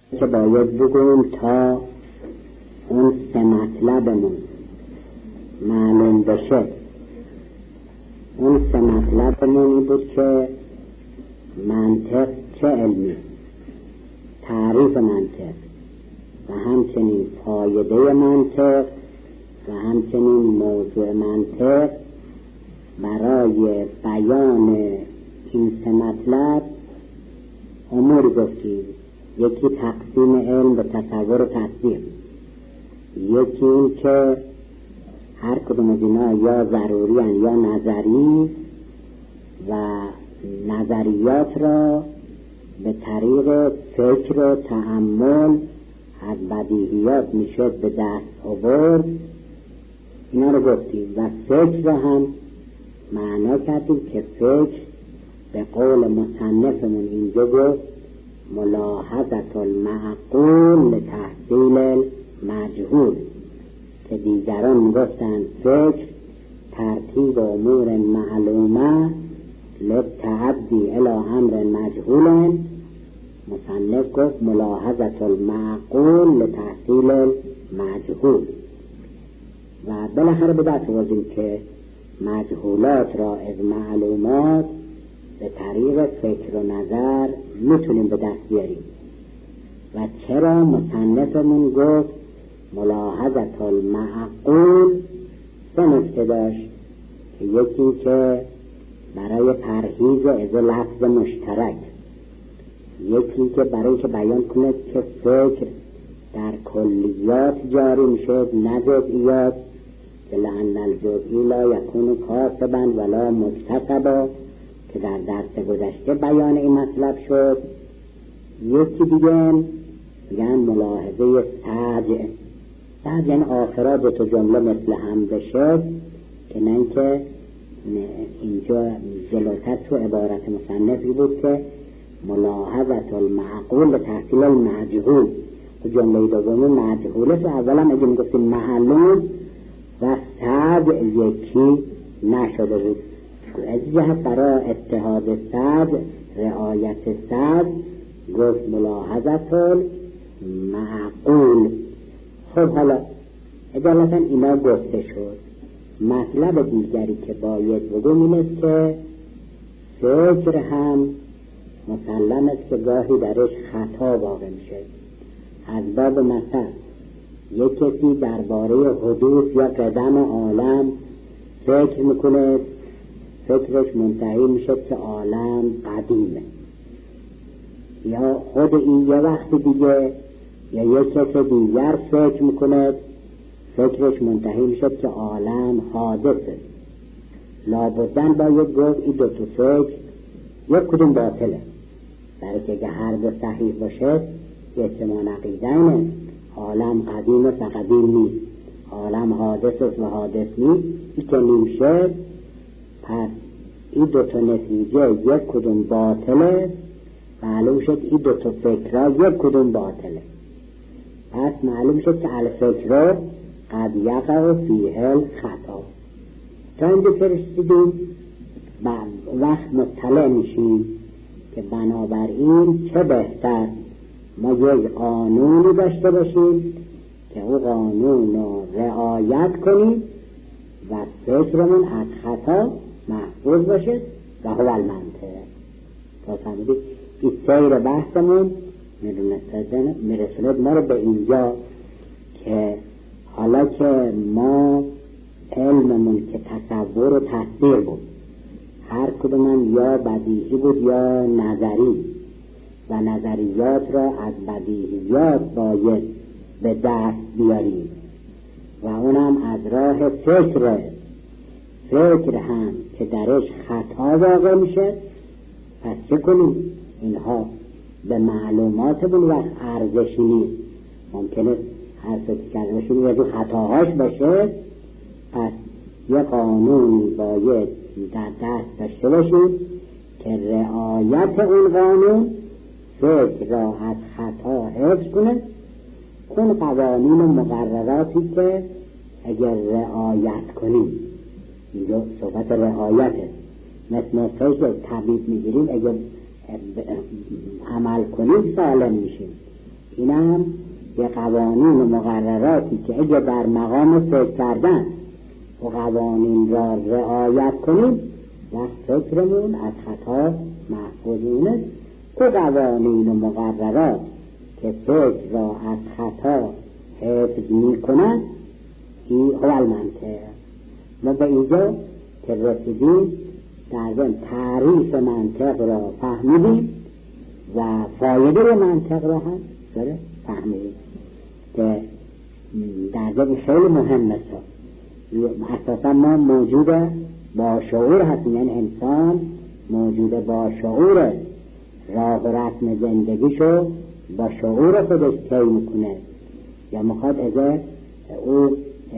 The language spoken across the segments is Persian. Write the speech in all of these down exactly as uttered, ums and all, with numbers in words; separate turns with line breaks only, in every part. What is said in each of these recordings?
که باید بگویم تا اون سه مطلبمون معلوم بشه. اون سه مطلبمون این بود که منطق چه علمی، تعریف منطق و همچنین فایده منطق و همچنین موضوع منطق. برای بیان این سه مطلب امور گفتیم. یکی تقسیم علم به تصور و تصدیق، یکی این که هر کدوم از اینا یا ضروری هن یا نظری و نظریات را به طریق فکر و تأمل از بدیهیات میشد به دست آورد. اینا رو گفتیم و فکر را هم معنا کردیم که فکر به قول مصنفمون اینجا گفت ملاحظت المعقول لتحصیل مجهول، که دیگران میگفتند فکر ترتیب امور معلومه للتعدی الی امر مجهول. مصنف گفت ملاحظت المعقول لتحصیل مجهول. و بالاخره به دست آوردیم که مجهولات را از معلومات به طریق فکر و نظر میتونیم به دست بیاریم. و چرا مصنفمون گفت ملاحظت المعقول؟ سه نکته داشت که یکی که برای پرهیز از لفظ مشترک، یکی که برای که بیان کنه که فکر در کلیات جاری میشه نه جزئیات، که لأن الجزئی لا یکون کاسبا ولا مکتسبا، که در درس گذشته بیان این مطلب شد. یکی دیگه میگن ملاحظه سجع. سجع یعنی آخرات دو تا جمله مثل هم بشه، که نه اینکه اینجا جلوتر تو عبارت مصنفی بود که ملاحظت المعقول به تحصیل المجهول. تو جمله دومی مجهوله، تو اولا اگه میگفتیم معلوم و سجع یکی نشده بود. از جهت برای اتحاد سجع، رعایت سجع، گفت ملاحظت المعقول. خب حالا اجالتا اینا گفته شد. مطلب دیگری که باید بگم این است که فکر هم مسلم است که گاهی درش خطا واقع میشه. از باب مثل یک کسی درباره حدوث یا قدم عالم فکر میکنه، فکرش منتهی میشه که عالم قدیمه، یا خود این یه وقت دیگه یا یک کس دیگر فکر میکنه، فکرش منتهی میشه که عالم حادثه. لابدن باید گفت این دو تا فکر یک کدوم باطله، برای که اگه هر دو صحیح باشه احتمال عقیده اینه عالم قدیم است و قدیم نیست، عالم حادث است و حادث نیست. این که نمیشه، پس این دو تا نتیجه یک کدوم باطله، معلوم شد این دو تا فکرها یک کدوم باطله. پس معلوم شد که الفکر قد یقع فیه الخطا. تا اینجا که رسیدیم وقت مطلع میشیم که بنابراین چه بهتر ما یک قانونی داشته باشیم که او قانون رو رعایت کنیم و فکرمون از خطا محفوظ باشه و هو المنطق. تا فهمیدید این سیر بحثمون میرسوند ما رو به اینجا که حالا که ما علممون که تصور و تصدیق بود، هر کدوم یا بدیهی بود یا نظری، و نظریات را از بدیهیات باید به دست بیاریم و اونم از راه فکر. فکر هم که درش خطا واقع میشه، پس چه کنیم؟ اینها به معلوماتمون وقت ارزشی نیست. ممکنه هر فکر کردنشون یه دو خطاهاش باشه. پس یه قانونی باید در دست داشته باشیم که رعایت اون قانون فکر را از خطا حفظ کنه. اون قوانین و مقرراتی که اگر رعایت کنیم، اینجا صحبت رعایته، مثل نسخه‌ای که طبیب میگیریم اگر عمل کنیم سالم میشیم. اینم یه قوانین و مقرراتی که اگه در مقام فکر کردن و قوانین را رعایت کنیم وقت فکرمون از خطا محفوظ مونه. و قوانین و مقررات که فکر را از خطا حفظ می کنند این اول منطق. ما به اینجا که رسیدیم در ضمن تعریف منطق را فهمیدیم و فایده منطق را هم داره فهمیدیم که در ضمن خیلی مهم است. اساسا ما موجود با شعور هستیم، یعنی انسان موجود با شعور، راه و رسم زندگیشو با شعور خودش طی میکنه یا میخواد از او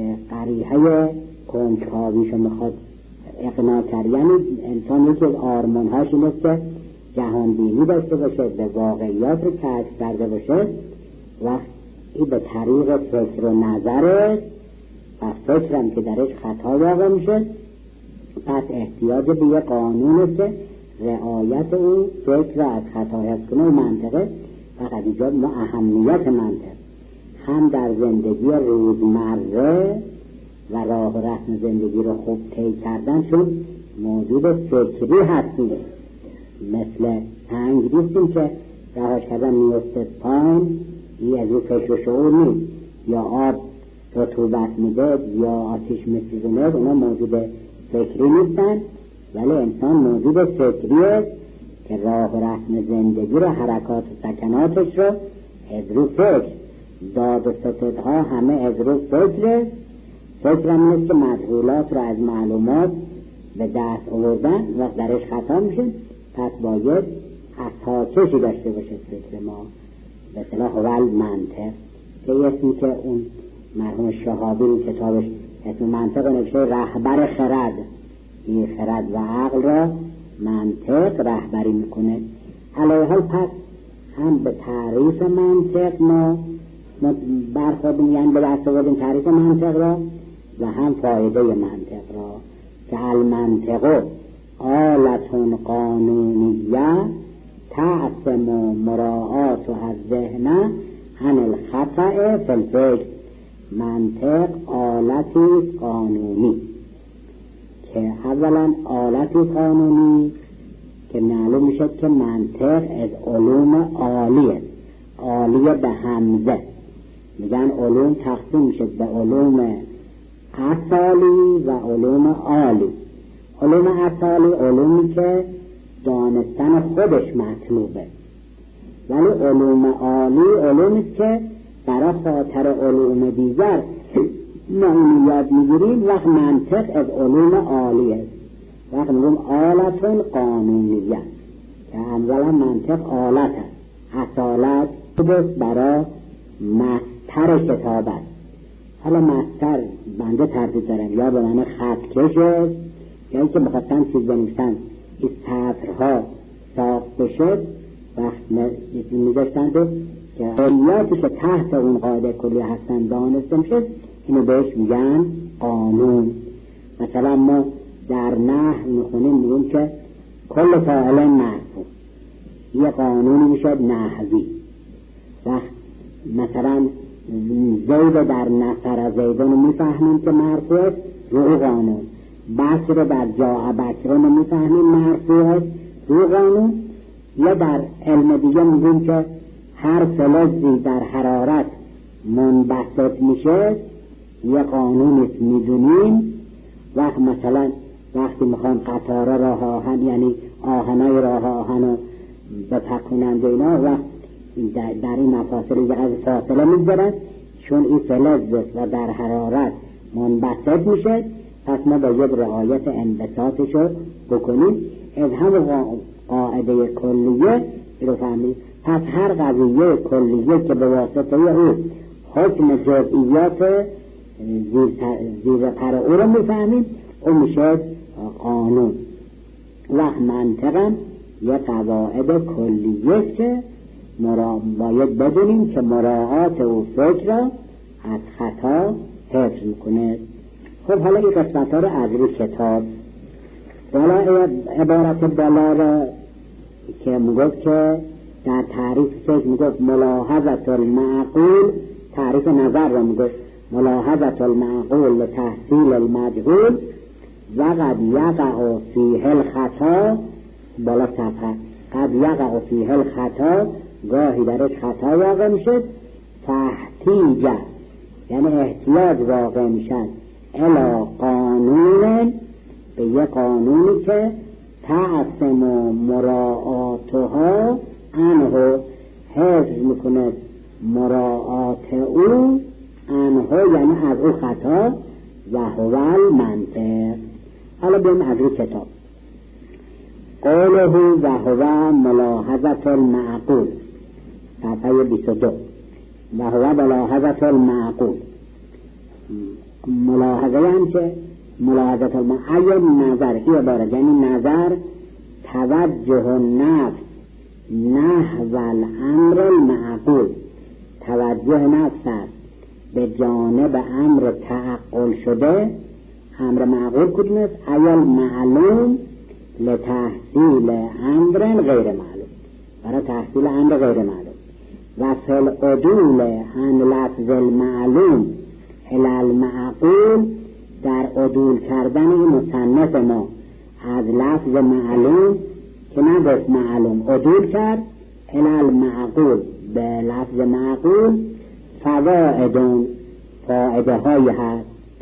قریحه کنجکاویشو میخواد اقناع کرد. یعنی انسان یکی از آرمانهاش اینه که جهان بینی داشته باشه، به واقعیات رو کشف کرده باشه و این به طریق فکر و نظره و فکرم که درش خطا واقع میشه، پس احتیاج به یه قانون که رعایت اون فکر را از خطا حفظ کنه و منطقه. فقط اینجا ما اهمیت منطق هم در زندگی روزمره و راه و رسم زندگی رو خوب طی کردن، چون موجود فکری هستیم، مثل سنگ نیستیم که رهاش کردن میفته پایین، این از اون فکر و شعور نیست، یا آب رطوبت میده یا آتیش میسوزونه، اونا موجود فکری نیستن، ولی انسان موجود فکریه که راه و رسم زندگی رو، حرکات و سکناتش رو از رو فکر، داد و ستدها همه از رو فکره. فکر هم نیست که مدخولات رو از معلومات به دست آوردن و درش خطا میشه. پس باید اساسشی داشته باشه فکر ما، به اصطلاح اول منطق، که اسمی که اون مرحوم شهابی رو کتابش اسم منطق نوشته رهبر خرد. این خرد و عقل را منطق رهبری میکنه. علیه حال پس هم به تعریف منطق ما برخوردیم، یعنی به دست آوردیم تعریف منطق را و هم فایده منطق را که المنطق آلة قانونیه تعصم مراعات از ذهن عن الخطأ فی الفکر. منطق آلتی قانونی که اولا آلتی قانونی که معلوم میشه که منطق از علوم عالیه، عالیه به همزه. میگن علوم تقسیم میشه به علوم اصالی و علوم عالی. علوم اصالی علومی که دانستن خودش مطلوبه، ولی علوم عالی علومی که برای خاطر علوم دیگر ما اینو یاد میگیریم. وقت منطق از علوم عالیه، وقت میگم آلتون قانونیه که اولا منطق آلت هست، اصالت بس برای مستر کتاب است. حالا مستر بنده تردید دارم، یا به معنی خط کشه، یا اینکه بخواستن چیز بنویسن این سطرها ساخت بشه، وقت میداشتن که قلیاتی که تحت اون قاعده کلی هستن دانسته میشه، اینو بهش میگن قانون. مثلا ما در نحو میخونیم میگیم که کل فاعل مرفوع، یه قانونی میشه نحوی. وقت مثلا زید در نصر زیدون میفهمیم که مرفوع رو قانون، بصر در جاء بصرون میفهمیم مرفوع رو قانون. یا در علم دیگه میگیم که هر فلزی در حرارت منبسط میشه، یه قانونی میدونیم. وقت مثلا وقتی میخوان قطاره راه آهن، یعنی آهنای راه آهن رو بپکنند و اینا، وقت در, در این مفاصل از فاصله میگذارن، چون این فلز و در حرارت منبسط میشه، پس ما باید رعایت انبساطش رو بکنیم. از هم قاعده کلیه رو فهمید. پس هر قضیه کلیه که به واسطه او حکم جزئیات زیر, زیر پر او رو میفهمیم، او میشه قانون. و منطقم یه قواعد کلیه که مرا... باید بدونیم که مراعات او فکر را از خطا حفظ میکنه. خب حالا این قسمت ها رو از روی کتاب بالا عبارت بالا را که میگفت که در تعریف فکر میگفت ملاحظت المعقول، تعریف نظر رو میگفت ملاحظت المعقول لتحصیل المجهول و قد یقع فیه الخطا، بالا صفحه، قد یقع فیه الخطا، گاهی درش خطا واقع میشد، فاحتیجه یعنی احتیاج واقع میشد الی قانون، به یه قانونی که تعصم و مراعاتها عنه، حفظ میکنه مراعات او عنه یعنی از او خطا، و هو المنطق. حالا بیم از او کتاب قوله و هو ملاحظت المعقول صفحه بیست و دو، و هو ملاحظت المعقول، ملاحظه هم که ملاحظت المعقول ای نظر، ای عبارت یعنی نظر توجه نفس نحو الامر المعقول، توجه نفس است به جانب امر تعقل شده. امر معقول کدوم است؟ ایال معلوم لتحصیل امر غیر معلوم، برای تحصیل امر غیر معلوم. و فی العدول عن لفظ المعلوم الی المعقول، در عدول کردن این مصنف ما از لفظ معلوم که نگفت معلوم، عدول کرد الی المعقول به لفظ معقول، فوائدون فائده های هست،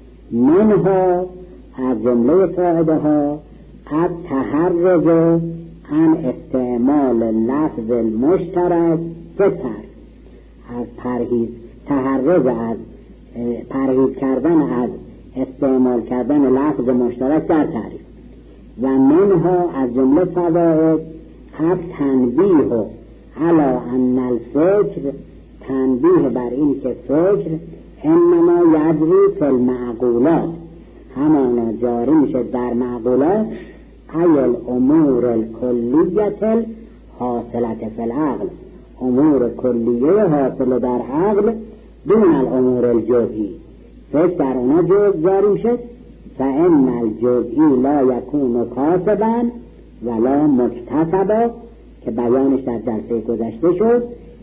منها از جمله فائده ها از تحرز عن استعمال لفظ المشترک بتر، از پرهیز تحرز از پرهیز کردن از استعمال کردن لفظ مشترک در تعریف. و منها از جمله فوائد از تنبیه علی ان الفکر، تنبیه بر این که فکر انما یجری فی المعقولات، همانا جاری میشه در معقولات، ایل امور الکلیت حاصلت فی العقل، امور کلیه حاصل در عقل دون الامور الجزئی، فکر در اونا جز جاری میشه. فان الجزئی لا یکون کاسبا ولا مکتسبا، که بیانش در جلسه گذشته شد،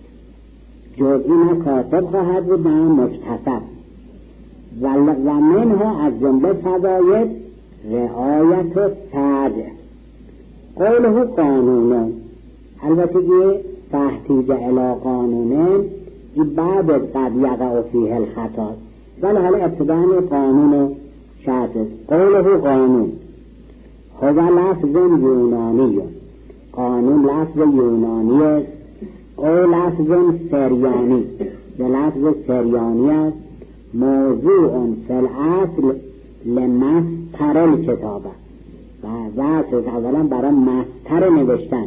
جزئی نه کاسب خواهد بود نه مکتسب. و منها از جمله فواید رعایت و سعی قوله قانون، البته که تحتیج الی قانون این بعد از قد یقع فیه الخطا، ولی حالا ابتداء قانون شرط قوله قانون هو لفظ یونانی، قانون لفظ یونانی است، او لفظ سریانی یا لفظ سریانی است، موضوع فی الاصل لمستر الکتابه، و واسه اولا برای مستر نوشتن،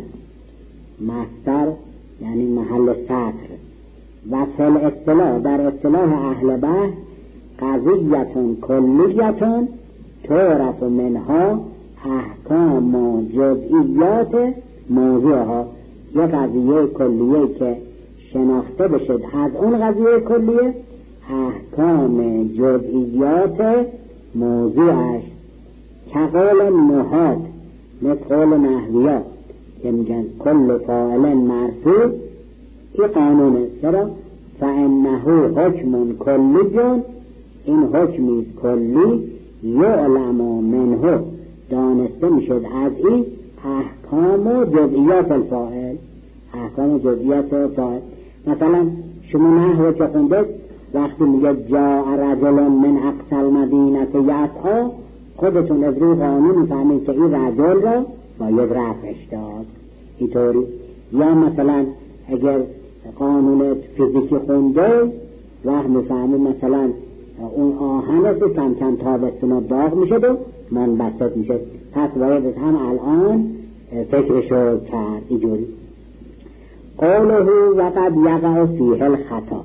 مستر یعنی محل سطر. و فی الاصطلاح، در اصطلاح اهل بحث، قضیتون کلیتون تعرف منها احکام و جزئیات موضوعها، یک قضیه کلیه که شناخته بشد از اون قضیه کلیه احکام جزئیات موضوعش، که قول نحات مثل قول نحویات که میگن کل فاعل مرفوع، این قانونه. چرا؟ فانه حکم کلی، این حکمی کلی یعلم منه، دانسته میشد از این احکام و جزئیات الفاعل، احکام و جزئیات فاعل. مثلا شما نحوه که خوندید وقتی میگه جاء رجل من اقصی المدینه یسعی، خودتون از روی قانون میفهمید که این رجل را باید رفعش داد اینطوری. یا مثلا اگر قانون فیزیکی خونده وقت میفهمید مثلا اون آهن است کم کم تابستون داغ میشد و منبسط میشد، پس باید هم الان فکرشو کرد اینجوری. قوله و قد یقع فیه الخطا،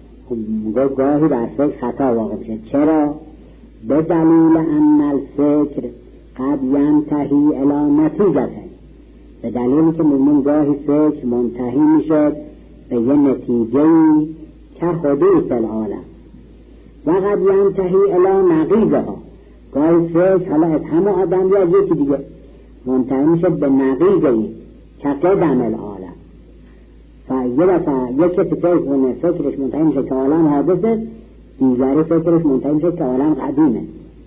گاهی در فکر خطا واقع میشه. چرا؟ به دلیل ان الفکر قد ینتهی الی نتیجه، به دلیلی که ممکن گاهی فکر منتهی میشد به یه نتیجه‌ای که حدوث العالم، و قد ینتهی الی نقیضها، گاهی فکر حالا از همه آدم یا یکی دیگه منتهی میشد به نقیضی که قدم العالم، یه دفعه یک کسی فکر کنه فکرش منتهی میشه که عالم حادثه، دیگری فکرش منتهی میشه که عالم قدیمه.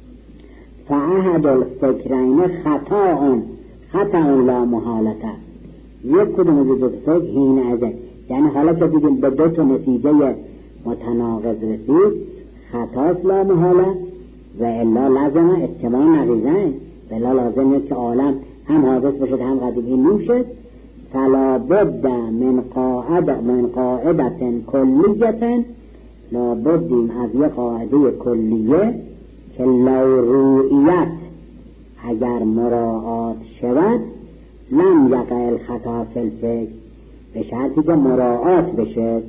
فاحد الفکرین خطا خطا لا محالته، یک کدوم از دو فکر هین ازه، یعنی حالا که دیدیم به دو تا نتیجه متناقض رسید خطاست لا محاله و الا لازم اجتماع نقیزن، بلا لازم نیست که عالم هم حادث بشد هم قدیم. این نمیشه. فلا بد من قاعده من قاعده کلیه، لا بدیم از یک قاعده کلیه که لو رؤیت اگر مراعات شود لم یقع الخطا فی الفکر، به شرطی که مراعات بشه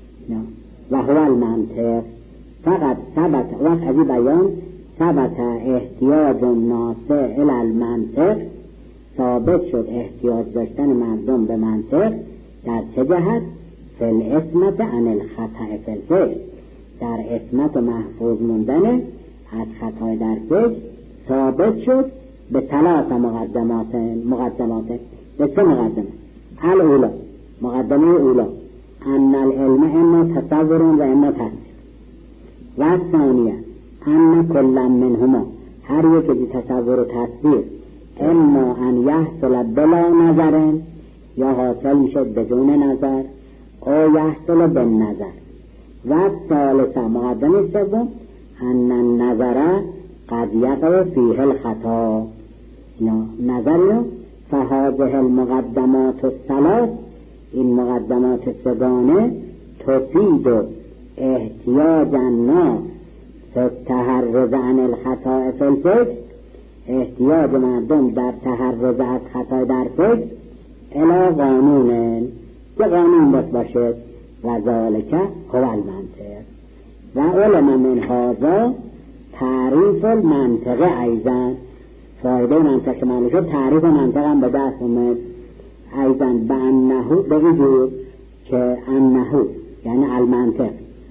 و هو المنطق. فقط ثبت وقت از بیان ثبت احتیاج ناسه الی المنطق، ثابت شد احتیاج داشتن مردم به منطق در چه جهت؟ فی العصمت عن الخطا فی الفکر، در عصمت و محفوظ موندن از خطای در فکر ثابت شد به ثلاث مقدمات مقدمات به سه مقدمه. الاولا مقدمه اولا ان العلم اما تصور و اما تصدیق، و الثانیه ان کل منهما هر یک از تصور و تصدیق اما ان یحصل بلا نظر یا حاصل میشه بدون نظر او یحصل بالنظر. و الثالثه مقدمه سوم ان النظر قد یقع فیه الخطا، نظر فهذه المقدمات الثلاث، این مقدمات سگانه تفید احتیاج الناس فی التحرز عن الخطا فی الفکر، احتیاج مردم در تحرز از خطا در فکر الی قانون، که قانون بس باشد و ذالک هو المنطق. و علم من هذا تعریف المنطق ایضا، فایده منطق معلوم شد، تعریف منطق هم به دست اومد ایضا به انهو، به وجود که انهو یعنی المنطق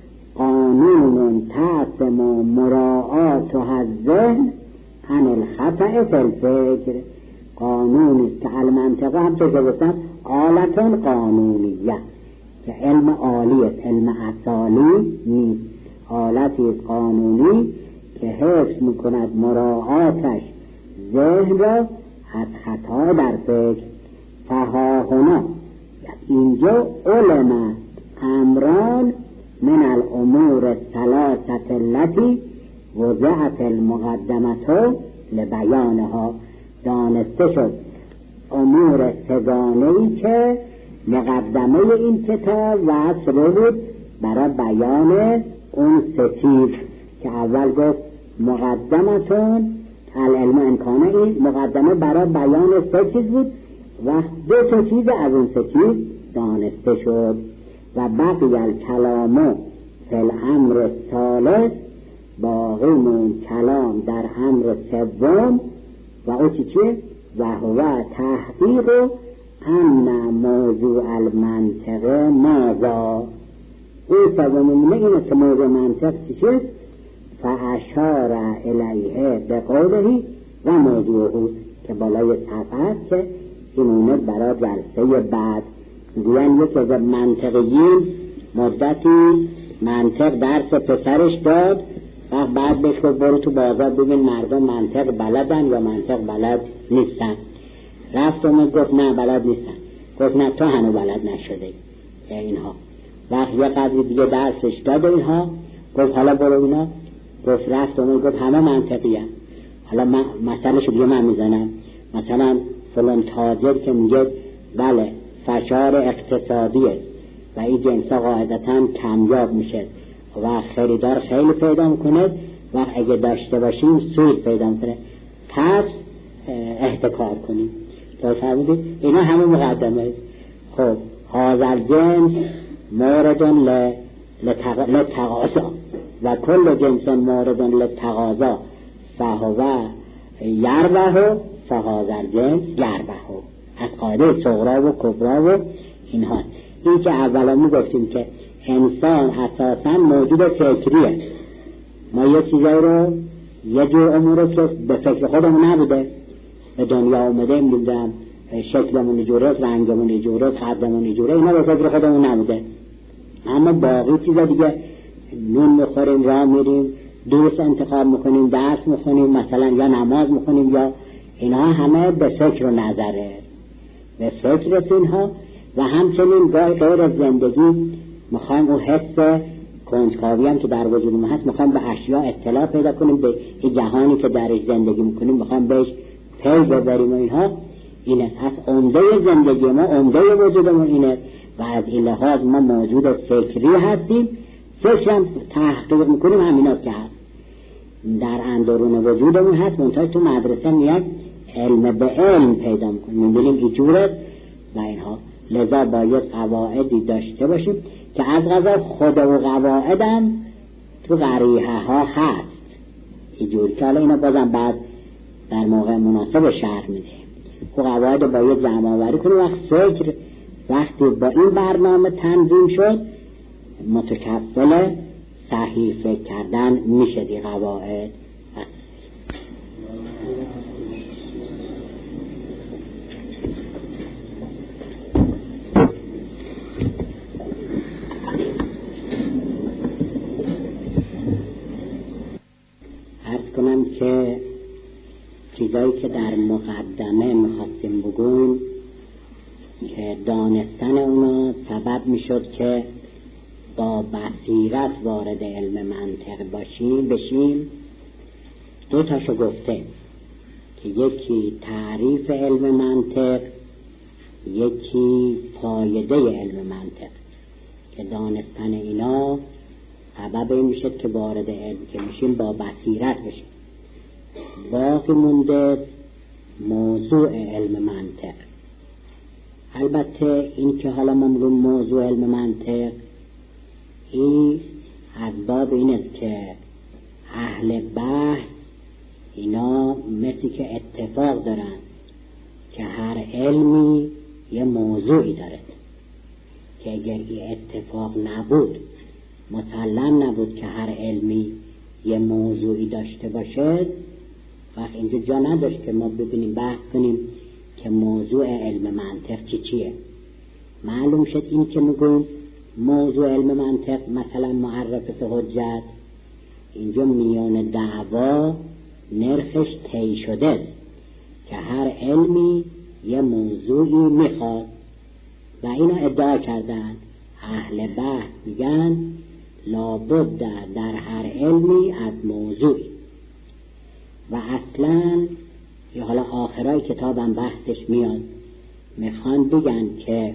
قانون تعصم مراعات الذهن عن الخطا فی الفکر، قانونی که المنطق هم چه گفتن آلتون قانونیه، که علم عالی است، علم اصالی نیست، آلتی قانونی که حفظ میکند مراعاتش ذهن را از خطا در فکر. فها هنا اینجا علم امران من الامور الثلاثه التي وضعت المقدمه لبیانها، دانسته شد امور سگانه‌ای که مقدمه این کتاب وضع شده بود برای بیان اون سه چیز که اول گفت مقدمتون العلم امکانه، این مقدمه برای بیان سه چیز بود و دو تا چیز از اون سه چیز دانسته شد. و بقی الکلام فی الامر الثالث، باقی مون کلام در امر سوم و او چی چیه؟ و هو تحقیق ان موضوع المنطق ماذا، او سومونه اینه که موضوع منطق چی چیه؟ فاشار الیه بقوله و موضوعه، که بالای صفحه که اینونه برای جلسه بعد دیان یکی از منطقیین مدتی منطق درس پسرش داد و بعد بهش گفت برو تو بازار ببین مردم منطق بلدن یا منطق بلد نیستن. رفت و گفت نه بلد نیستن. گفت نه تو هنو بلد نشده اینها. وقت یه قدری دیگه درسش داد اینها، گفت حالا برو اینا. گفت رفت و گفت همه منطقی هم. حالا من مثلش دیگه من میزنم، مثلا فلان تاجر که میگه بله فشار اقتصادیه و این جنسا قاعدتا کمیاب میشه و خریدار خیلی پیدا میکنه و اگه داشته باشیم سود پیدا میکنه، پس احتکار کنیم. تو فهمیدید؟ اینا همه مقدمه. خب هذا جنس مورد للتقاضا و کل جنس مورد للتقاضا فهو یربح فهذا جنس یربح، از قاعده صغرا و کبرا و اینها. این که اولا میگفتیم که انسان اساسا موجود فکریه، ما یه چیزایی رو یه جور امور رو که به فکر خودمون نبوده به دنیا اومده میدونم شکلمون جوره، رنگمون جوره، قدمون جوره، اینا به فکر خودمون نبوده. اما باقی چیزا دیگه، نون میخوریم، راه میریم، دوست انتخاب میکنیم، درس میخونیم مثلا، یا نماز میخونیم، یا اینا همه به فکر و نظره، به فکر است اینها. و همچنین گاهی غیر از زندگی میخوایم اون حس کنجکاوی هم که در وجود ما هست، میخوایم به اشیاء اطلاع پیدا کنیم، به این جهانی که درش زندگی میکنیم میخوایم بهش پی ببریم و اینها. این است عمده زندگی ما، عمده وجودمون اینه و از این لحاظ ما موجود فکری هستیم. فکرم تحقیق میکنیم، همیناست که هست در اندرون وجودمون هست. منتها تو مدرسه میاد علم به علم پیدا میکنیم، میبینیم اینجوره و اینها. لذا باید قواعدی داشته باشیم که از قضا خود و قواعدم تو قریحه ها هست اینجوری که حالا اینا بازم بعد در موقع مناسب شرح میده. خب قواعد باید جمع آوری کنیم. وقت فکر وقتی با این برنامه تنظیم شد، متکفل صحیح فکر کردن میشه دی قواعد. عرض کنم که چیزایی که در مقدمه میخواستیم بگویم که دانستن اونا سبب میشد که با بصیرت وارد علم منطق باشیم بشیم. دو تاشو گفته که یکی تعریف علم منطق، یکی فایده علم منطق، که دانستن اینا سبب این میشد که وارد علم که میشیم با بصیرت بشیم. باقی مونده موضوع علم منطق. البته این که حالا ما میگیم موضوع علم منطق، این از باب این است که اهل بحث اینا مثل که اتفاق دارن که هر علمی یه موضوعی داره، که اگر این اتفاق نبود، مسلم نبود که هر علمی یه موضوعی داشته باشه، وقت اینجا جا نداشت که ما ببینیم بحث کنیم که موضوع علم منطق چی چیه. معلوم شد این که میگویم موضوع علم منطق مثلا معرفت حجت، اینجا میان دعوا نرخش طی شده که هر علمی یه موضوعی میخواد و اینا ادعا کردن. اهل بحث میگن لابد در هر علمی از موضوعی. و اصلا یا حالا آخرای کتابم بحثش میاد، میخوان بگن که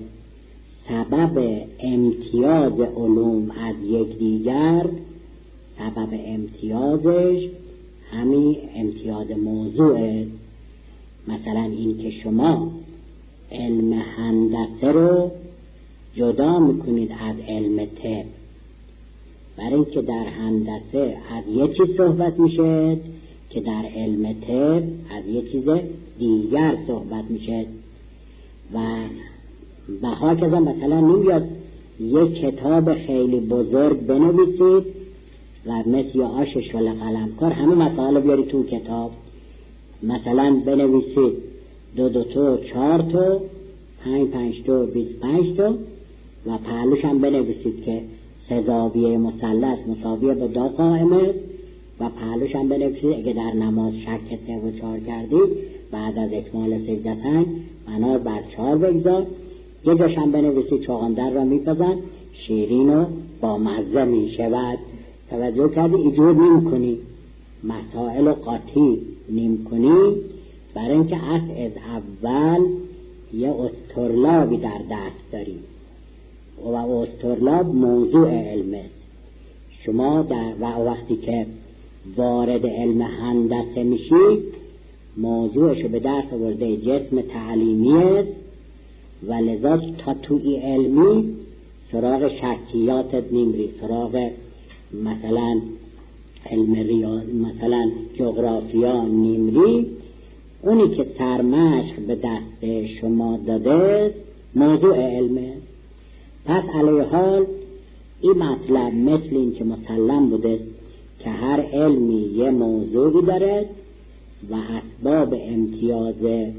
سبب امتیاز علوم از یکدیگر، سبب امتیازش همین امتیاز موضوعه. مثلا این که شما علم هندسه رو جدا میکنید از علم طب، برای اینکه در هندسه از یه چیز صحبت میشه که در علم طب از یه چیز دیگر صحبت میشه. و به هاکذا مثلا نمیاد یک کتاب خیلی بزرگ بنویسید و مثل آش شل قلمکار همه مسائل بیاری تو کتاب، مثلا بنویسید دو دو تو چهار تو پنج پنج تو بیست پنج تو و پهلوش هم بنویسید که سه زاویه مثلث مساویه با دو قائمه و پهلوش هم بنویسید اگه در نماز شک سه و چهار کردید بعد از اکمال سجدتین بنا بر چهار بگذار. یه جاش هم بنویسید چغندر را میپزن شیرین و با مزه میشود. توجه کردی ایجور نیم کنی، مسائل و قاطی نیم کنی، برای اینکه اصل از اول یه استرلابی در دست داری و استرلاب موضوع علمه. شما در و وقتی که وارد علم هندسه میشید، موضوعشو به دست آورده جسم تعلیمیه و لذا تا توی علمی سراغ شرکیاتت نمیری، سراغ مثلا علم ریاض مثلا جغرافیا نمیری. اونی که سرمشق به دست شما داده موضوع علمه. پس علیه حال این مطلب مثل این که مسلم بوده که هر علمی یه موضوعی داره و اسباب امتیاز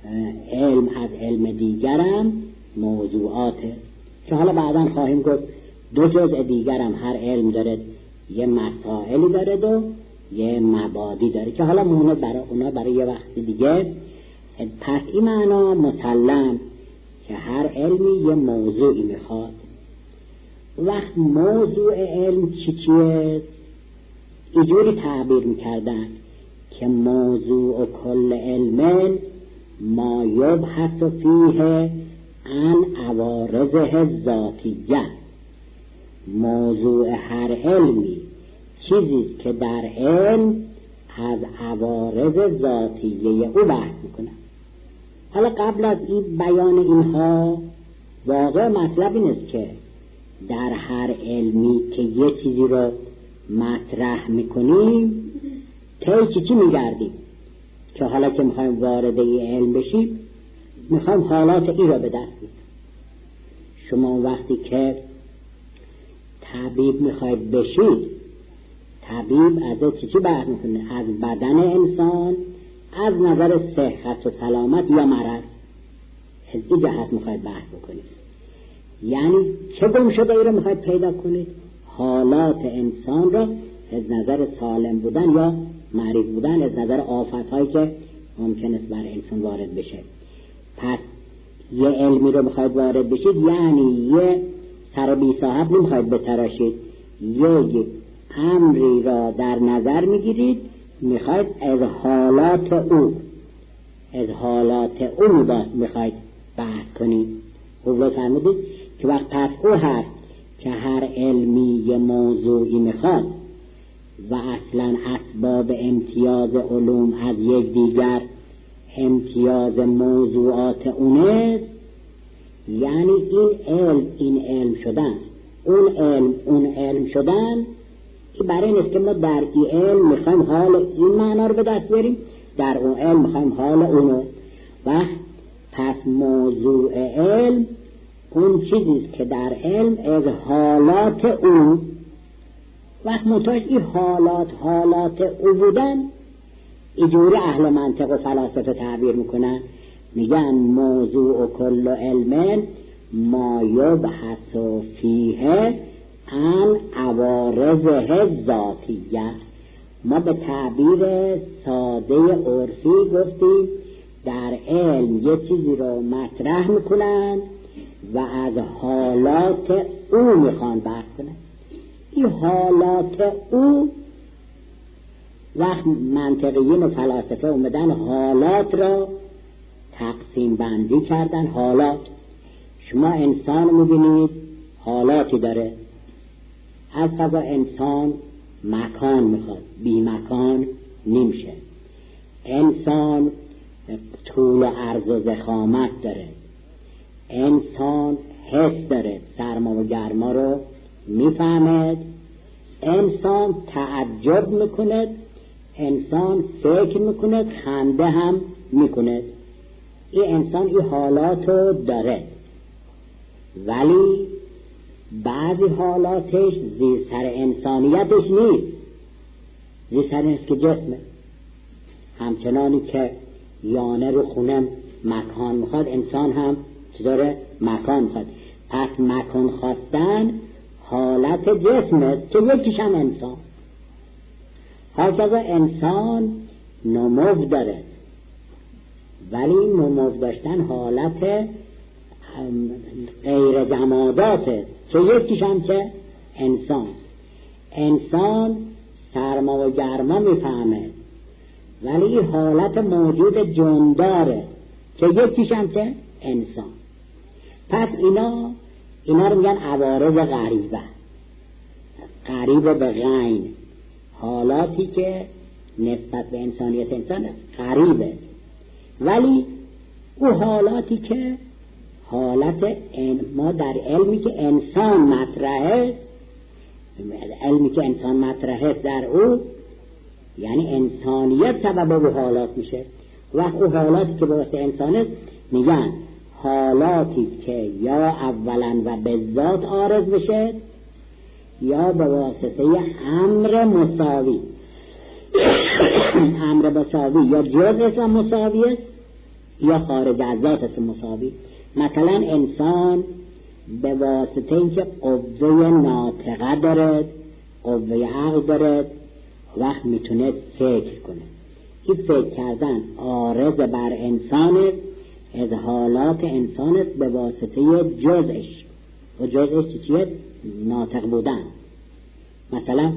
علم از علم دیگرم موضوعاته که حالا بعدا خواهیم گفت دو جزء دیگرم هر علم داره یه مسائلی داره و یه مبادی داره که حالا مونه برای اونا برای یه وقت دیگه. پس این معنا مسلم که هر علمی یه موضوعی میخواد. وقت موضوع علم چی چیه؟ اینجوری تعبیر میکردن که موضوع کل علم ما یبحث فیه عن عوارضه ذاتیه. موضوع هر علمی چیزی که در علم از عوارض ذاتیه او بحث میکنه. حالا قبل از این بیان اینها واقع مطلب این است که در هر علمی که یه چیزی رو مطرح میکنیم طی چی چی میگردیم که حالا که میخوایم وارد این علم بشیم میخوایم حالات این رو به دست بیاریم. شما وقتی که طبیب میخواید بشید، طبیب از چی چی بحث میکنه؟ از بدن انسان، از نظر صحت و سلامت یا مرض، از این جهت میخواید بحث بکنید. یعنی چه گم شده ای رو میخواید پیدا کنید؟ حالات انسان را از نظر سالم بودن یا مریض بودن، از نظر آفت‌هایی که ممکن است بر انسان وارد بشه. پس یه علمی رو میخواید وارد بشید، یعنی یه سر بی صاحب نمیخواید بتراشید، یک امری را در نظر میگیرید، میخواید از حالات او از حالات او میخواید بحث کنید. خوب فرمودید که وقت پس او هست که هر علمی یه موضوعی میخواد و اصلا اسباب امتیاز علوم از یک دیگر امتیاز موضوعات اونه، یعنی این علم این علم شدن، اون علم اون علم شدن. این برای این است که ما در این علم میخوایم حال این معنا رو به دست بیاریم، در اون علم میخوایم حال اونو. و پس موضوع علم اون چیزیست که در علم از حالات اون، وقت منتاج این حالات حالات او بودن، اینجوری اهل منطق و فلاسفه تعبیر میکنن، میگن موضوع کل علم ما یبحث فیه عن عوارضه ذاتیه. ما به تعبیر ساده عرفی گفتیم در علم یه چیزی رو مطرح میکنن و از حالات او میخوان بحث کنن. این حالات او وقت منطقیین و فلاسفه اومدن حالات را تقسیم بندی کردن. حالات، شما انسان میبینید حالاتی داره، از قضا انسان مکان میخواد، بی مکان نمیشه. انسان طول و عرض و ضخامت داره، انسان حس داره، سرما و گرما رو میفهمد، انسان تعجب میکند، انسان فکر میکند، خنده هم میکند. این انسان این حالاتو داره، ولی بعضی حالاتش زیر سر انسانیتش نیست، زیر سر نیست که جسمه. همچنانی که یانه رو خونم مکان میخواد، انسان هم چطوره مکان میخواد. پس مکان خواستن حالت جسمه که یکیش هم انسان. هرچند انسان نمو داره، ولی نمو داشتن حالت غیر جماداته که یکیش هم که انسان. انسان سرما و گرما میفهمه، ولی حالت موجود جنداره که یکیش هم که انسان. پس اینا اینا رو میگن عوارض غریبه، غریبه به غین، حالاتی که نسبت به انسانیت انسان غریبه، ولی او حالاتی که حالت ما در علمی که انسان مطرحه، علمی که انسان مطرحه در او، یعنی انسانیت سبب او حالات میشه. وقت او حالاتی که به واسطه انسان است میگن حالاتی که یا اولا و به ذات عارض بشه یا به واسطه امر مساوی. امر مساوی یا جزء و مساوی است یا خارج از ذات است مساوی. مثلا انسان به واسطه اینکه قوه ناطقه دارد، قوه عقل دارد، وقت میتونه فکر کنه. این فکر کردن عارض بر انسان است، از حالات انسان است به واسطه جزش. و جزش چیه؟ ناطق بودن. مثلا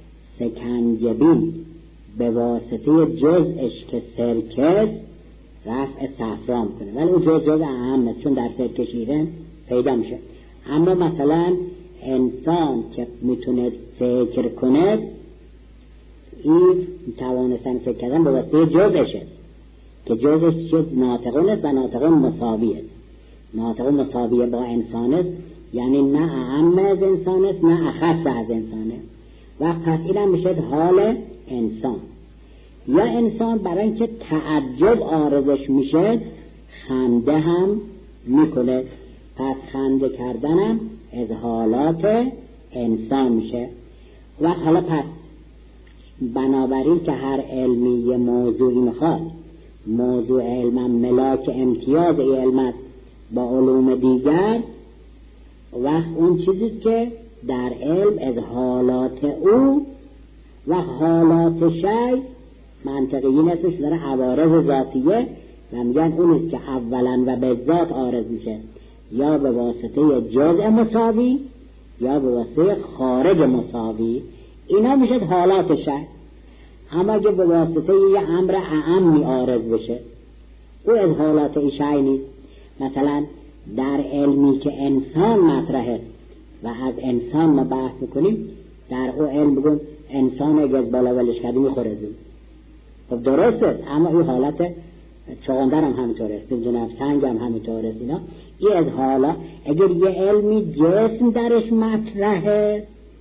سکنجبین به واسطه جزش که سرکه رفع صفرا کنه، ولی اون جز جز اهم است چون در سرکه شیرین پیدا میشه. اما مثلا انسان که میتونه فکر کنه، این توانستن فکر کردن به واسطه جزش است که جزش چیز ناطقون است و ناطقون مساوی است. ناطقون مساوی با انسان است، یعنی نه اهم از انسان است نه اخص از انسان است. و پس این میشه حال انسان. یا انسان برای اینکه تعجب عارضش میشه خنده هم میکنه، پس خنده کردنم از حالات انسان میشه. و حالا پس بنابراین که هر علمی یه موضوعی میخواد، موضوع علم ملاک امتیاز علم با علوم دیگر، وقت اون چیزیست که در علم از حالات او و حالات شی منطقیین اسمش داره عوارض ذاتیه و میگن اونیست که اولا و به ذات عارض میشه، یا به واسطه جزء مساوی یا به واسطه خارج مساوی. اینا میشه حالات شی. اما اگه به واسطه یه امر اعمی عارض بشه، او از حالات شی نیست. مثلا در علمی که انسان مطرحه و از انسان ما بحث میکنیم، در او علم بگم انسان اگه از بالا ولش کردی میخوره زود. خب درسته، اما این حالت چغندر هم همینطوره، بدونم سنگ هم همینطوره. اینا این از حالا اگر یه علمی جسم درش مطرحه،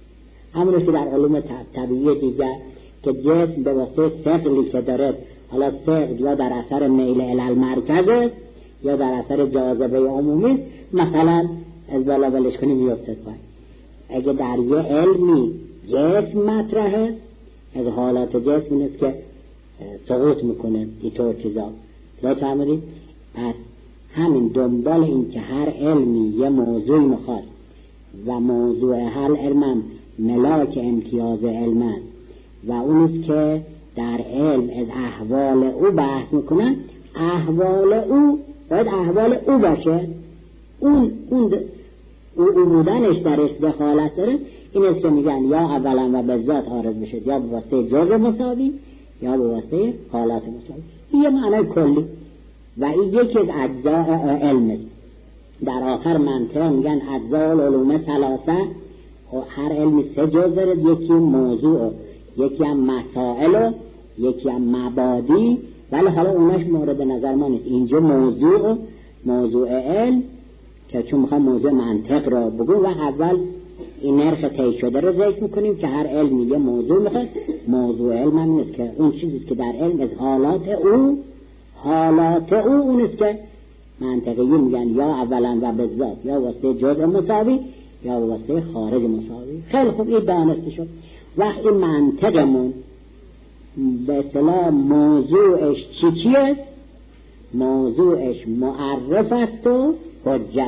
همونش که در علوم طبیعی دیگر که جسم به واسطه ثقلی که داره، حالا ثقل یا در اثر میل الی مرکز یا در اثر جاذبه عمومی، مثلا از بالا ولش کنی میفته پایین. اگه در یه علمی جسم مطرحه، از حالات جسم اینست که سقوط میکنه اینطور چیزا. لا فهمیدید؟ پس همین دنبال این که هر علمی یه موضوعی میخواد و موضوع هر علمم ملاک امتیاز علم و اونیست که در علم از احوال او بحث میکنن، احوال او باید احوال او باشه. اون اون او, او بودنش درش دخالت داره. این است که میگن یا اولا و به ذات عارض بشه، یا به واسطه جزء مساوی یا به واسطه حالات مساوی. این یه معنی کلی و این یکی از اجزاء علم. در آخر منطقه میگن اجزاء العلوم ثلاثه، و هر علمی سه جزء داره، یکی موضوع، یکی هم مسائل، یکی هم مبادی. ولی حالا اوناش مورد نظر ما نیست. اینجا موضوع موضوع علم که چون میخوام موضوع منطق را بگو و اول این نرخ طی شده رو ذکر میکنیم که هر علمی یه موضوع میخواد. موضوع علم هم نیست که اون چیزیست که در علم از حالات او حالات او اونیست که منطقی میگن یا اولا و به ذات یا واسطه جزء مساوی یا واسطه خارج مساوی. خیلی خوب این دانسته شد. وقت این منطقمون به اصطلاح موضوعش چی چیست؟ موضوعش معرف است و حجت.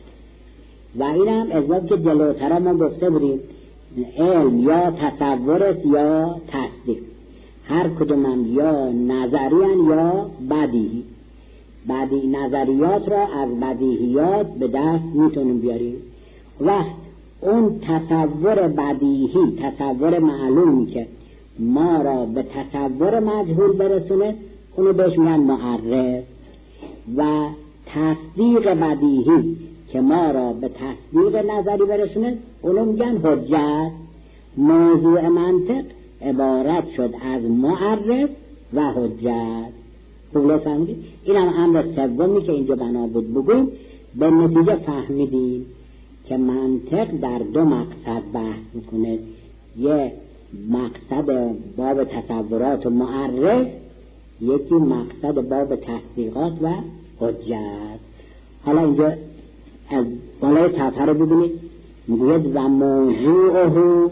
و این هم از وقت که جلوتر ما گفته بودیم علم یا تصور است یا تصدیق. هر کدوم هم یا نظریان یا بدیهی. بدیهی نظریات را از بدیهیات به دست میتونیم بیاریم. وقت اون تصور بدیهی، تصور معلومی که ما را به تصور مجهول برسونه، اونو بهش میگن معرف. و تصدیق بدیهی که ما را به تصدیق نظری برسونه، اونو میگن حجت. موضوع منطق عبارت شد از معرف و حجت. خوب فهمیدید؟ این هم امر سومی که اینجا بنا بود بگویم. به نتیجه فهمیدیم که منطق در دو مقصد بحث میکنه. یه مقصد باب تصورات و معرف، یکی مقصد باب تصدیقات و حجت. حالا اینجا از بالای صفحه رو ببینید، میگوید و موضوعه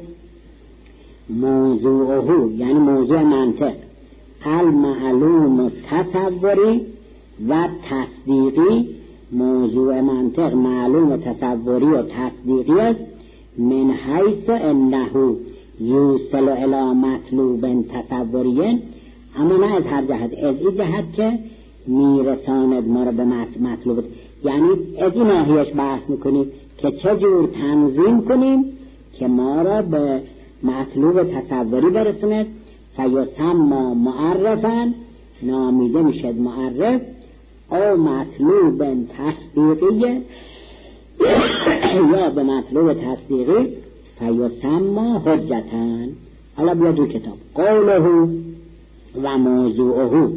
موضوعه یعنی موضوع منطق المعلوم تصوری و تصدیقی، موضوع منطق معلوم و تصوری و تصدیقی است، من حیث انه یوصل الی مطلوب تصوری، اما نه از هر جهت، از این جهت که میرساند ما را به مطلوب، یعنی از این ناحیهش بحث میکنیم که چجور تنظیم کنیم که ما را به مطلوب تصوری برساند. فیسمى معرفا، نامیده میشد معرف، او مطلوب تصدیقی یا به مطلوب تصدیقی فیسمى حجتن. حالا بیا دو کتاب، قوله و موضوعه،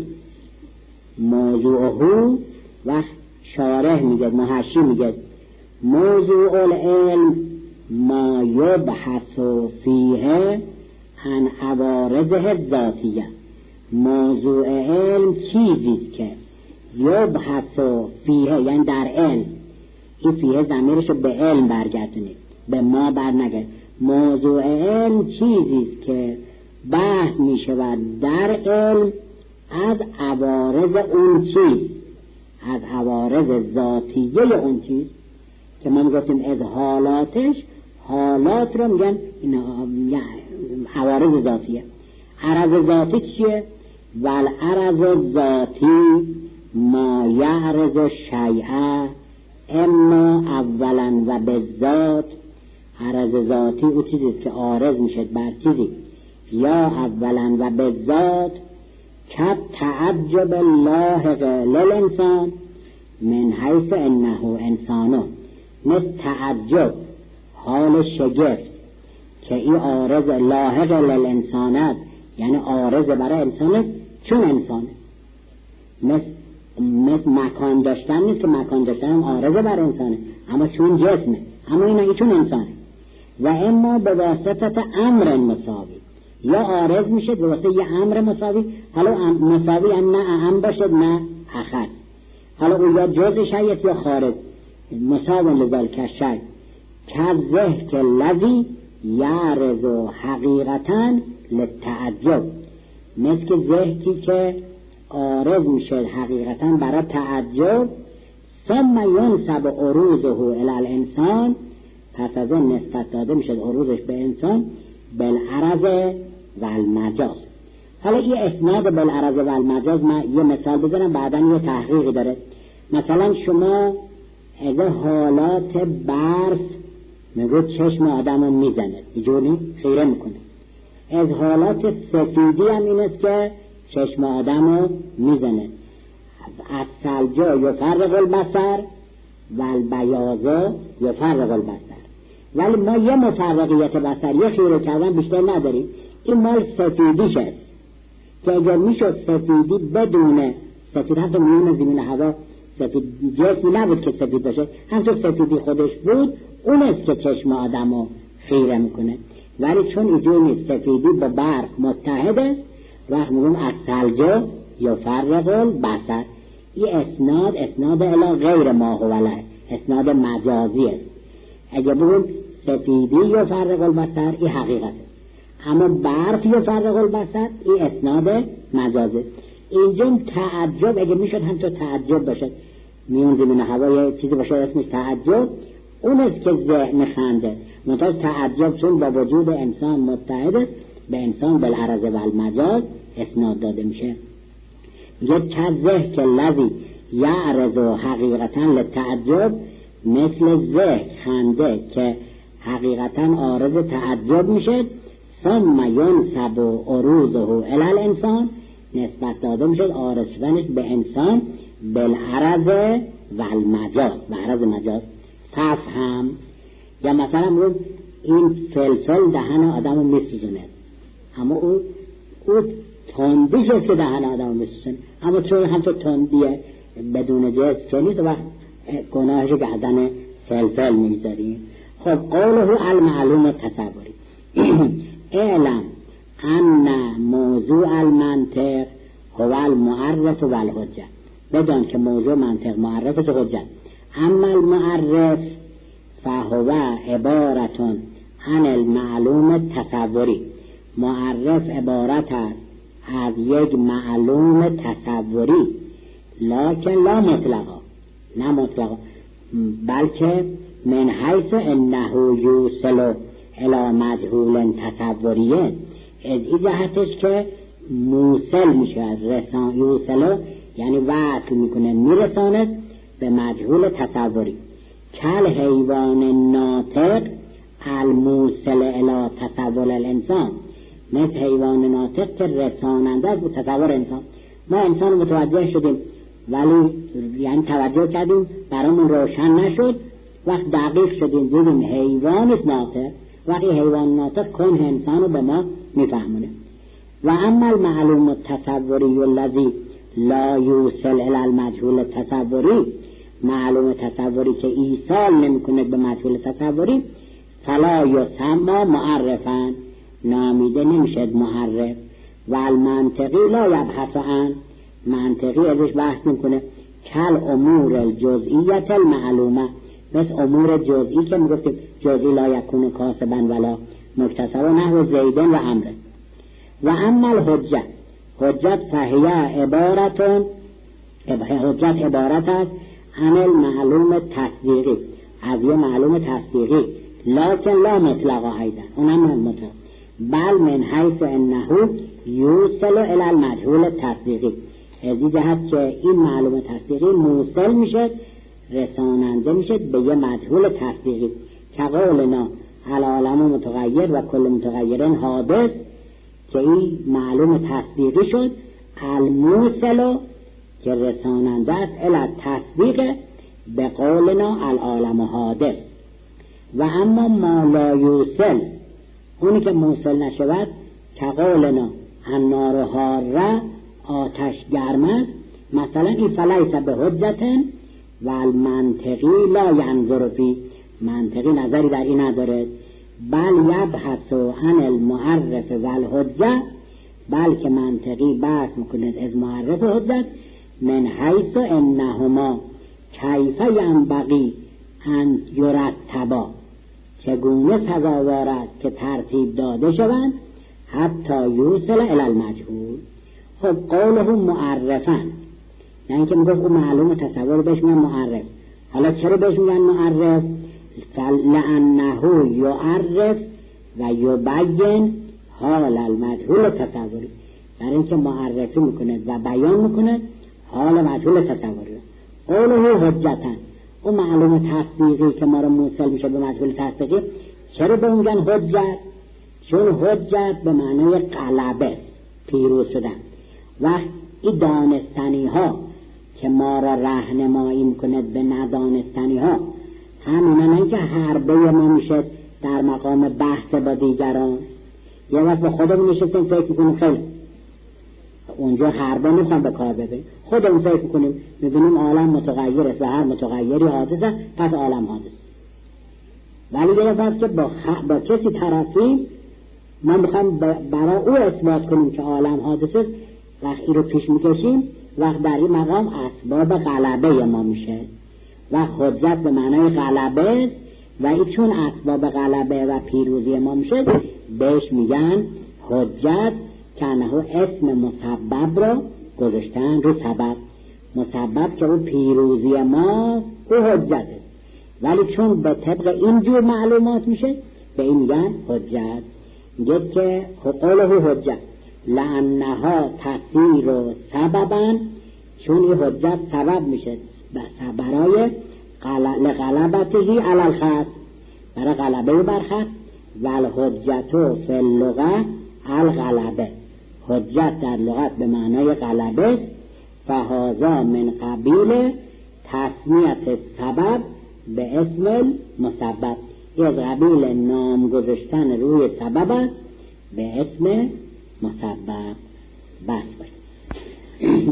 موضوعه و شارح میگه، محشی میگه موضوع العلم ما یبحث فیه عن عوارضه الذاتیه. موضوع علم چیزی که یبحث فیه، یعنی در علم، این فیه ضمیرشو به علم برگردونید، به ما برنگرد. موضوع علم چیزی که بحث میشود در علم از عوارض اون چیز، از عوارض ذاتیه اون چیز که ما میگفتیم از حالاتش، حالات رو میگن عوارض ذاتیه. عرض ذاتی چیه؟ والعرض ذاتی ما یعرض شیئا اما اولا و بالذات. عرض ذاتی او چیزیست که عارض میشه بر چیزی یا اولا و بالذات، که تعجب لاحق للانسان من حیث انه انسانه، مثل تعجب، حال شگفت که این عارض لاحق للانسانت، یعنی عارض برای انسانه چون انسانه. مثل مثل مکان داشتن نیست که مکان داشتن هم عارض برای انسانه، اما چون جسمه، اما این چون انسانه. و اما به واسطه امر مساوی، یا عارض میشه به واسطه یه امر مساوی. حالا مساوی هم نه اهم باشد نه اخر، حالا او یا جزء شیء یا خارج. مساوی لذلک الشیء کذه که لذی یعرض حقیقتا للتعجب، مثل که ذهکی که عارض میشه حقیقتا برای تعجب. ثم ینسب عروضه الی الانسان، پس از این نسبت داده میشه عروضش به انسان بالعرض و المجاز. حالا این اسناد بالعرض و المجاز، من یه مثال بزنم بعداً یه تحقیقی داره. مثلا شما از حالات برف میگو چشم آدم رو میزنه، اینجوری خیره میکنه. از حالات سفیدی هم این است که چشم آدم رو میزنه. از سلجا یفرق البصر و البیاض یفرق البصر. ولی ما یه مفرقیت بصر، یه خیره کردن بیشتر نداریم. این مال سفیدی شد که اگر میشد سفیدی بدون سفید، هم تو میون زمین هوا سفید جسمی نبود که سفید باشه، هم تو سفیدی خودش بود، اون است که چشم آدم رو خیره میکنه. ولی چون اینجور نیست، سفیدی با برق متحده، وقت میگم از سلجا یفرق البصر. این اسناد اسناد الی غیر ما هو علیه، اسناد مجازی است. اگه بگم سفیدی یفرق البصر، این حقیقته، اما برف یفرق البصر، این اسناد مجازه. اینجا تعجب اگه میشد هم تو تعجب باشد، میون زمین هوا یه چیزی باشه اسمش تعجب، اون است که ذهن خنده. منتها تعجب چون با وجود انسان متحده، به انسان بالعرض و المجاز اسناد داده میشه. یه کذه که لذی یعرض حقیقتا للتعجب، مثل ذهن خنده که حقیقتا عارض تعجب میشه. ثم ینسب عروضه الی الانسان، نسبت داده میشه عارض شدنش به انسان بالعرض و المجاز، و عرض مجاز. تفهم، یا مثلا رو این فلفل دهن آدم رو میسوزونه، اما او او تندیش است که دهن آدم رو میسوزونه، اما چون هم تو تندیه بدون جز که نیست، و گناهش گردن فلفل میذاریم. خب قوله المعلوم تصوری اعلم ان موضوع المنطق هو المعرف و الحجه، بدان که موضوع منطق معرف و حجه. اما المعرف فهو عبارت عن المعلوم تصوری، معرف عبارت است از یک معلوم تصوری. لکن لا مطلقا، نه مطلقا، بلکه من حیث انه یوصل الی مجهول تصوریه، از این جهتش که موصل میشه، رسان یوصل یعنی وصل میکنه، میرساند به مجهول تصوری. کل حیوان ناطق الموصل الی تصور الانسان، مثل حیوان ناطق که رساننده از تصور انسان. ما انسان متوجه شدیم ولی یعنی توجه کردیم برامون روشن نشد، وقت دقیق شدیم دیدیم حیوان ناطق، وقتی حیوان ناطق کنه انسان رو به ما میفهمونه. و اما المعلوم التصوری الذی لا یوصل الی المجهول التصوری، معلوم تصوری که ایصال نمیکنه به مجهول تصوری، فلا یسمى معرفا، نامیده نمیشد معرف. و المنطقی لا یبحث عن، منطقی ازش بحث میکنه. کل امور الجزئیت المعلومه، مثل امور جزئی که میگفتیم جزئی لا یکون کاسبا ولا مکتسبا، نحو زیدن و عمرو. و اما الحجت، حجت فهی عبارتون، حجت عبارت است عن المعلوم تصدیقی، از یه معلوم تصدیقی، لکن لا مطلقا ایضا، اونم مطلق، بل من حیث انه یوصل الی المجهول تصدیقی، از این جهت که این معلوم تصدیقی موصل میشه، رساننده میشه به یه مجهول تصدیقی. که قولنا العالم متغیر و کل متغیرن حادث، که این معلوم تصدیقی شد، الموصل که رساننده است الی تصدیق به قولنا العالم حادث. و اما ما لا یوصل، اونی که موصل نشود، که قولنا النار حاره، آتش گرم است، مثلا این فلیس به حجتن و المنطقی لا ینظر فی، منطقی نظری در این نداره، بل یبحث عن المعرف و الحجه، بلکه منطقی بحث میکند از معرف و حجت، من حیث انهما کیف ینبغی ان یرتبا، چگونه سزاوار است که ترتیب داده شوند، حتی یوصل الی المجهول. خب قوله معرفن، یعنی که میگفت اون معلوم تصور بهش میگن معرف. حالا چرا بهش میگن معرف؟ لانه یعرف و یبین حال المجهول تصوری، برای اینکه معرفی میکنه و بیان میکنه حال مجهول تصوری. قوله حجتن، اون معلوم تصدیقی که ما رو موصل میشه به مجهول تصدیقی، چرا به اون میگن حجت؟ چون حجت به معنای غلبه، پیروز شدن. و این دانستنی ها که ما را راهنمایی میکنه به ندانستنی ها، همینه نه که حربه ما میشه در مقام بحث با دیگران. یه وقت به خودمون نشستیم فکر میکنیم خیلی اونجا حربه نمیخوام به کار ببریم، خودمون فکر میکنیم میبینیم عالم متغیر است و هر متغیری حادث است، پس عالم حادث. ولی یه وقت که با, خ... با کسی طرفیم، ما میخوام برای او اثبات کنیم که عالم حادث است، وقتی رو پیش میکشیم، وقت در این مقام اسباب غلبه ما میشه و حجت به معنای غلبه، و این چون اسباب غلبه و پیروزی ما میشه بهش میگن حجت، که انه اسم مسبب را گذاشتن رو سبب، مسبب که اون پیروزی ما او حجت، ولی چون به طبق اینجور معلومات میشه به این میگن حجت. میگه که قوله حجت لانها تسیر و سببا، چون این حجت سبب میشه برای لغلبته علی الخصم، برای غلبه برخصم. و الحجت فی اللغه الغلبه، حجت در لغت به معنای غلبه، فهذا من قبیل تسمیت سبب به اسم المسبب، از قبیل نام گذاشتن روی سبب است به اسم مسبب. بس باید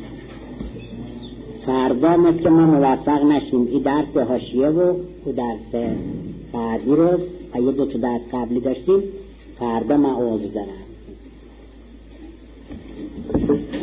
فردا مثل ما موفق نشیم این درس حاشیه و او درس بعدی رو و یه دو تا درس قبلی داشتیم، فردا ما عوض دارم.